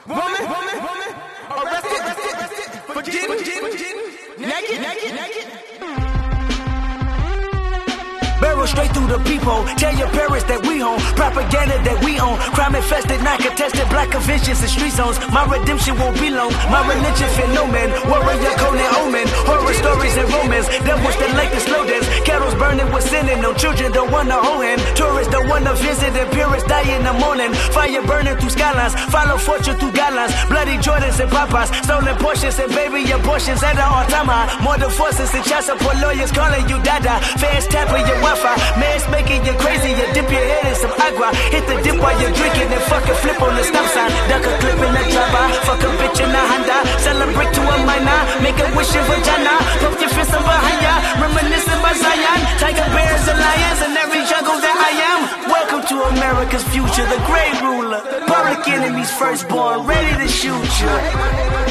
woman, arrested for getting naked. Barrel straight through the peephole. Tell your parents that we home. Propaganda that we own. Crime infested, not contested. Black conventions and street zones. My redemption won't be long. My religion fear no man. Warrior Conan Omen. Horror stories and romance. Devils that like the slow dance. Kettles burning with sinning. No children don't wanna hold hand. Tourists don't wanna visit. And purists die in the morning. Fire burning through skylines. Follow fortune through guidelines. Bloody Jordans and Papas. Stolen portions and baby abortions at an all-time high. More than forces and child support lawyers calling you dada. Fans tapping your Wi-Fi. Man's making you crazy. You dip your head in some agua. Hit the dip while you're drinking and fucking flip on the stop sign. Duck a clip in the driver. Fuck a bitch in a Honda. Sell a brick to a minor. Make a wish in vagina. Pump your fist over higher. Reminiscing by Zion. Tiger bears and lions in every jungle that I am. Welcome to America's future. The great ruler. Public enemies firstborn. Ready to shoot you.